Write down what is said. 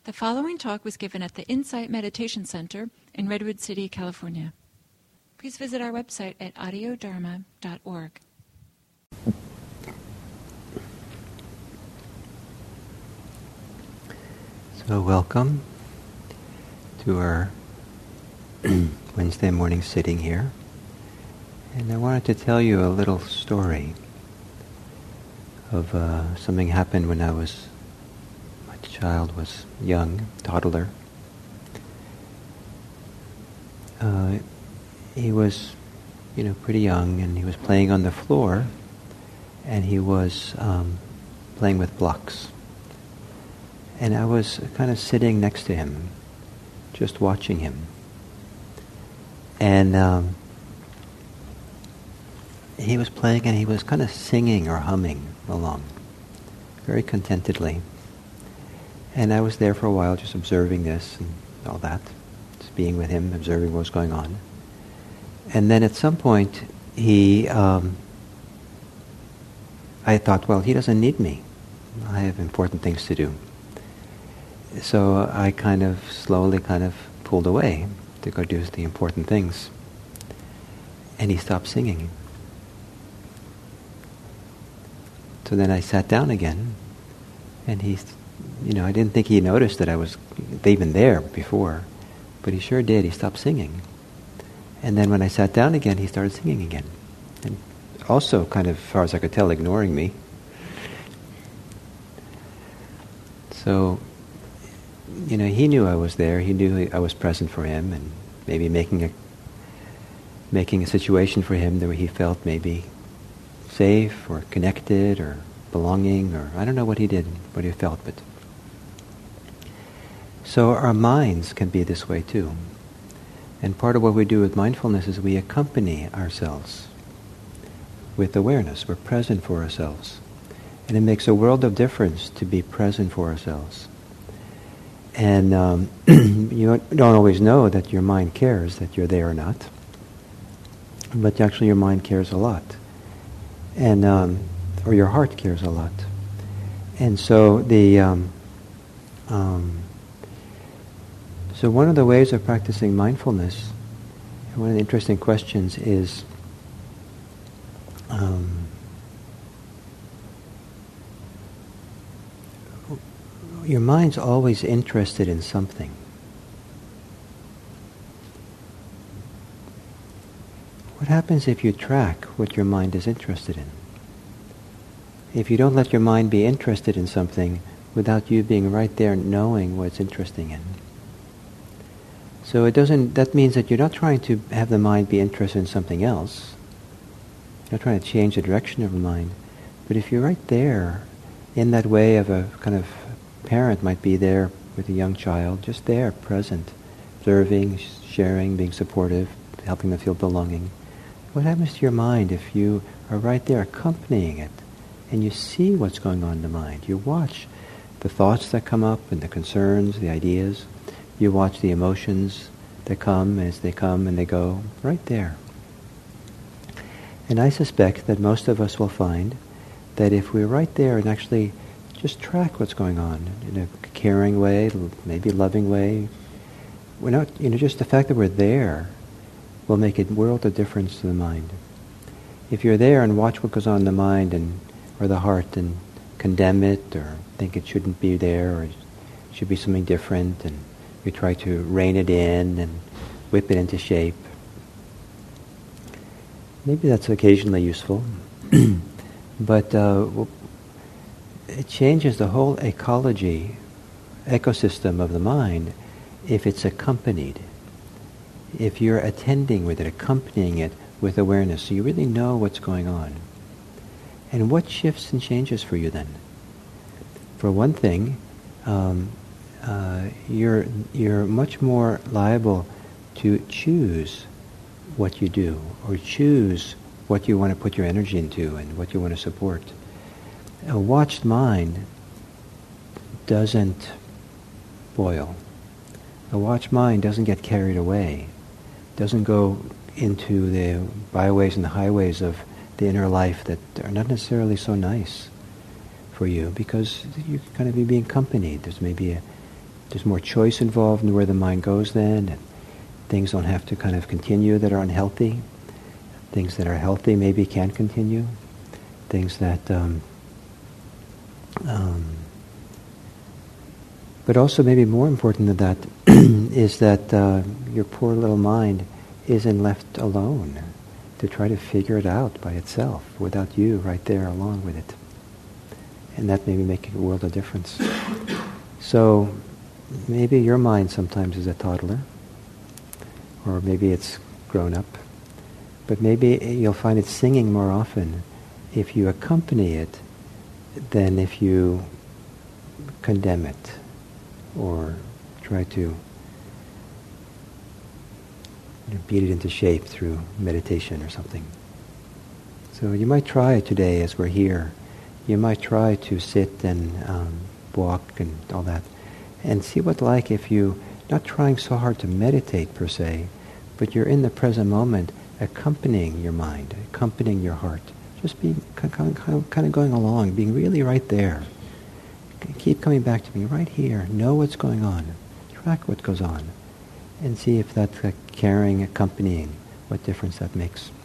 The following talk was given at the Insight Meditation Center in Redwood City, California. Please visit our website at audiodharma.org. So welcome to our Wednesday morning sitting here. And I wanted to tell you a little story of something happened when my child was young, toddler. He was, pretty young, and he was playing on the floor, and he was playing with blocks. And I was kind of sitting next to him, just watching him. And he was playing, and he was kind of singing or humming along, very contentedly. And I was there for a while, just observing this and all that, just being with him, observing what was going on. And then at some point, I thought, well, he doesn't need me. I have important things to do. So I slowly pulled away to go do the important things. And he stopped singing. So then I sat down again, and I didn't think he noticed that I was even there before, but he sure did. He stopped singing. And then when I sat down again, he started singing again. And also, as far as I could tell, ignoring me. So, he knew I was there. He knew I was present for him, and maybe making a situation for him where he felt maybe safe or connected or belonging, or I don't know what he did, what he felt, but so our minds can be this way too. And part of what we do with mindfulness is we accompany ourselves with awareness. We're present for ourselves. And it makes a world of difference to be present for ourselves. And you don't always know that your mind cares that you're there or not. But actually your mind cares a lot. And or your heart cares a lot. And so so one of the ways of practicing mindfulness, one of the interesting questions is, your mind's always interested in something. What happens if you track what your mind is interested in? If you don't let your mind be interested in something without you being right there knowing what it's interesting in. So that means that you're not trying to have the mind be interested in something else. You're not trying to change the direction of the mind. But if you're right there, in that way of a kind of parent might be there with a young child, just there, present, observing, sharing, being supportive, helping them feel belonging. What happens to your mind if you are right there accompanying it and you see what's going on in the mind? You watch the thoughts that come up and the concerns, the ideas. You watch the emotions that come as they come and they go, right there. And I suspect that most of us will find that if we're right there and actually just track what's going on in a caring way, maybe loving way, we're not, just the fact that we're there will make a world of difference to the mind. If you're there and watch what goes on in the mind or the heart and condemn it or think it shouldn't be there or it should be something different, and you try to rein it in and whip it into shape, maybe that's occasionally useful. But it changes the whole ecosystem of the mind if it's accompanied. If you're attending with it, accompanying it with awareness, so you really know what's going on. And what shifts and changes for you then? For one thing, you're much more liable to choose what you do, or choose what you want to put your energy into and what you want to support. A watched mind doesn't boil. A watched mind doesn't get carried away, doesn't go into the byways and the highways of the inner life that are not necessarily so nice for you, because you're going to be being accompanied. There's maybe a there's more choice involved in where the mind goes then, and things don't have to kind of continue that are unhealthy. Things that are healthy maybe can continue. Things that, but also maybe more important than that is that your poor little mind isn't left alone to try to figure it out by itself without you right there along with it. And that may be making a world of difference. So maybe your mind sometimes is a toddler, or maybe it's grown up, but maybe you'll find it singing more often if you accompany it than if you condemn it or try to beat it into shape through meditation or something. So you might try today as we're here, you might try to sit and walk and all that, and see what like if you, not trying so hard to meditate per se, but you're in the present moment accompanying your mind, accompanying your heart, just being kind of going along, being really right there. Keep coming back to being right here, know what's going on, track what goes on, and see if that's caring, accompanying, what difference that makes.